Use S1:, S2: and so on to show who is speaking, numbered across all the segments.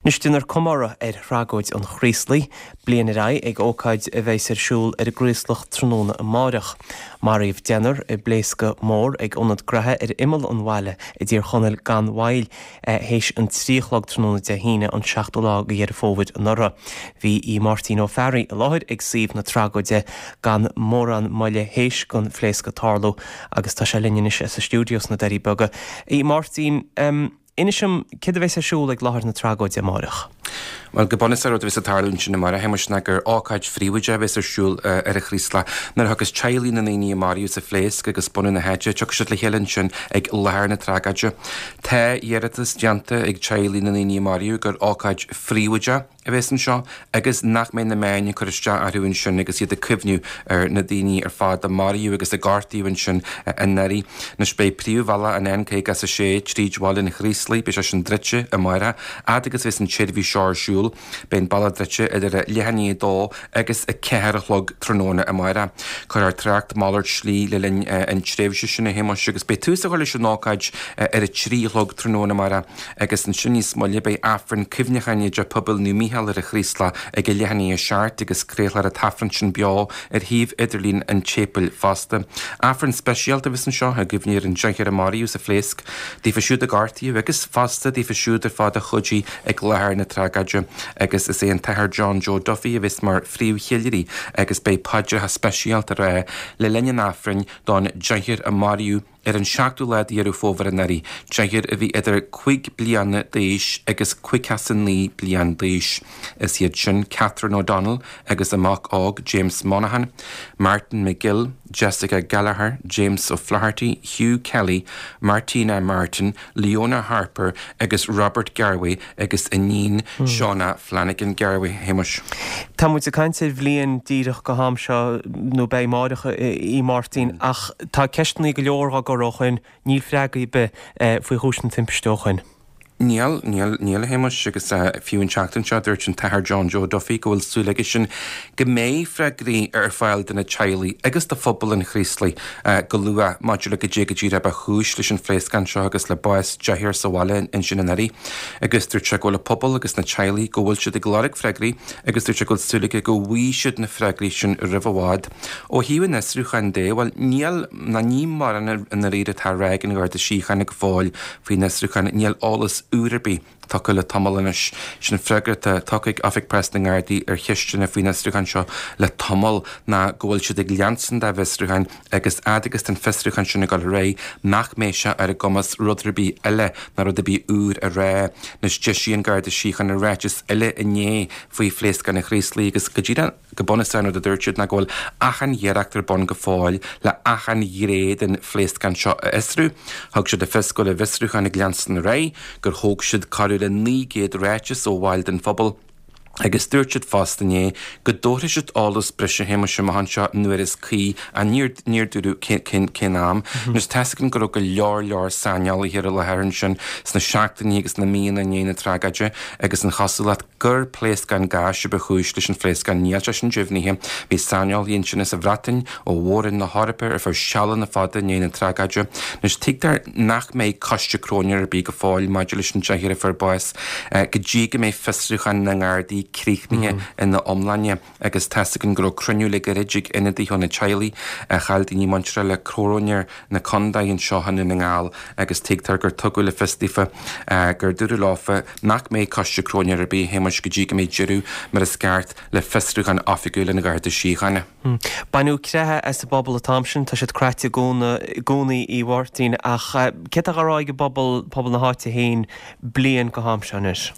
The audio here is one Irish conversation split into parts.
S1: Nustinar comara rhagóid an chríslaí, blian ra ag ócaid a bheits siúl gríslach tróna a máireach. Maríomh denar I bléasca mór ag onad grathe imil an bhaile I dtír chonel gan bhail héis an tríochlag tróna de híine an 16 lá go fóvid an nora. Bhí I Martin O'Farry a láthir ag síomh na trágóide gan mór an maile héis gan phléasca tarló agus tá sé linneis sa stúdios na deirí boga. I Martin, Inisham, cid a bheits siúl ag láthir na trágóide máireach?
S2: Wel, gybonus ar oedd fes y tarlwn sy'n ymwyr a hemwys nag ar ácaid fríwydja fes ar siúl ar y chrísla. Na'r hagos chailín yn ein I Marius y flésg agos bonyn y hedge, tiog sydd le helen sy'n ag lair na trágadja. Te ieratas dianta ag chailín yn ein I Marius ar ácaid fríwydja a fes yn sio, agos nach mewn y mewn yn cwrystia ar yw'n sy'n agos iad y cyfniw ar na dini ar ffad a Marius agos y garti yw'n sy'n yn neri. Nes bei priw fala yn en caig as y sé, tríd yn y chrísli, bys as yn dritse y moira, ad agos fes yn chedfi siar siúl, ben baladritse idir lehanní dó agus a ceharachlog tróna a maira. Cur ar tracht mallard slí le linn an tréimhse sin a hémas agus be túsa goile sin nácaid ar a tríchlog tróna maira agus an sinní smolle bei afran cifnechanne de pobl nu míhall ar a chrísla ag a lehanní a seart agus crélar a tafran sin beá ar híh idirlín an tépil fasta. Afran speisialta visan seo a gifníir an Jeanchar a Marius a flésc, dí fasisiúd a gartíí agus fasta dí fasisiúd ar fád a chudí ag lehair na trágadja. Agus is an tahar John Joe Duffy a vis mar fríw chiiliri agus bei padja ha specialt a le lenyan afrin don Jeanchar a Marius an seachtú lead ar fóver an neri. Jeanchar a bhí idir 5 blian déis agus 5 ní blian déis. Is iad sin Catherine O'Donnell agus amach ág James Monaghan, Martin McGill, Jessica Gallagher, James O'Flaherty, Hugh Kelly, Martina Martin, Leona Harper agus Robert Garway agus Anín Shauna Flanagan Garway héimeis.
S1: Tá muid a cainte bblion díreach go ham seo nó bei máirecha I Martin ach tá ceistnaí go leor go rochain níl freagaí be faoi húsna timpestochain.
S2: Níl héimeis agus fiúin seachtain seo dúirt an tahar John Joe Duffy go bhfuil súlaige sin go mé freagaí ar fáil duna chailí agus de fphobal an chríslaí go lua modula go dé go dtír a chúis leis an phléascan seo agus le báis deithir sa bhaile in sin anari agus dúirt se go le pobal agus na chailí go bhfuil siad ag glóric freagaí agus dúirt se go súlaige go bhí siad na freagaí sin ribhhád ó híhann nesrúchan dé bhil níl na ní mar an réad atá réig an ghair de síchan ag fáil faoi nesrúchan níl álas úrabí Tuca le tamalanis sin fregrat a tucaig affic presting ardí ar chiistena faoin estruchan seo le tamal na ggóil siad ag liansan da bhestruchan agus adagus den festruchan sin ag ré nach méise ar a gomas rudrabí eile na rudabí úr a ré nes jeisian garda síchan a réis eile iné faoi phléascan a chríslí agus go ddíra go bonasán a dúirtead na ggóil achan dhéireachtar bon go fáil le achan dhéréad an phléascan seo a isrú thug siad a fiscoil a bhestruchan ag liansan a ré gur thóg siad carú le ní géad réitis ó bhhail den phobal agus dúirtead fastané go dóirtead álas brise héimeise mahanseo nuair is cí a níor dúrú cin am nus tesagan go go leor saneal hir a lehéann sin sna seachtaí agus na míana néana trágaide agus an chasalat gur phléascan gáis be chúis leis an phléascan níalte sin jibhníthe bhí saneal íon sin is a bhratain ó mhórin na Harper ar fear sealan na fada néana trágaide nus tiigtar nach méid coiste crónear bí go fáil maidir leis an deithir a fear báis go dtí go méid fistruchan na ngádaí críichnithe in na omlainne agus tesagan go cruniú le go ridig ina dtíonna chailí a chailtí ní mantre le crónear na condaíon seohan in ngáil agus tiigtar gur tugu le festífa gur dúrú láfa nach méid coiste crónear bí héimeis go dtí go méid jeú mar is ceart le fistruchan affiúil na garda síchanne.
S1: Bainú crethe as a bobbal a tamsin tá siad creite gúnaí I bhharrtaín ach ce a ráig pobal na háite hain blian go hámseanis.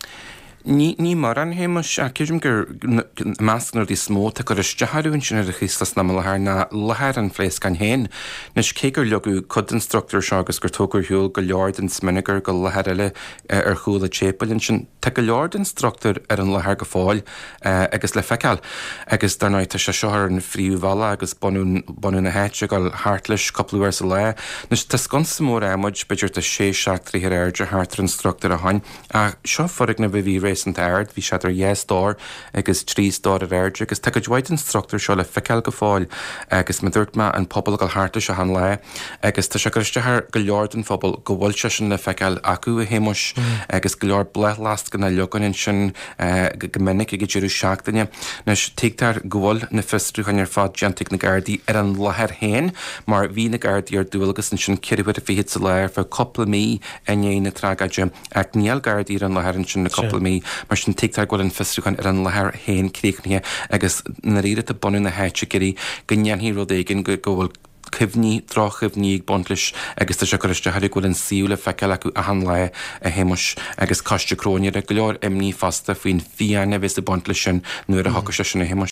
S2: Ní mar an héimeis a céidim gur meascanar dí smó a gur isteharún sin ar a chistas na lethir na lethir an phléascan héin. Nes cé gur leú cud instructor seo agus gur tógur hiúil go leor den sminigar go lethir eile ar chúla tépalinn sin te go leor instructor ar an lethir go fáil agus le feiceáil agus darnáid tá se seoir an fríú bhela agus bonún na héite go háartlis coplúir sa le. Nes tá sconsa mór amuid beidir de 6 seachtarí ar airde háartar instructor a hain a seo forrig na bhí rééis an aird, bhí sé ar yes-dór agus 3 airde, agus take a instructor seo le feiceil go fáil agus me dúirt me an pobl go háta se han le, agus tá se goiste go leor an phobal go bhfuil se sin le feiceil acu a héimeis agus go leor bleth last gan na leganin sin go minic ag dúrú seachtaine. Nes teagtar gohfuil na fistrúchan ar fád gentic na gardaí ar an lethir héin, mar bhí na gardaí ar dúlagus an sin ceirhfuid a fihiad sa léir fe coppla mí ané na tragaide ag níl gardaí ar an lehirann sin na coppla mí, mar sin teagtar gohfuil an fistrúchan ar an lethir héin críochnithe agus na riad a bunú na héite gurí gannneanhí rud éigen go bhfuil cibhní drochibhní ag bontlis agus tá se goiste hair gohfuil an síúla feiceil acu a han le a héimeis agus coiste cróine a go leor imní fasta faoin fianna bhís a bontlis sin nuair a thuca sin na héimeis.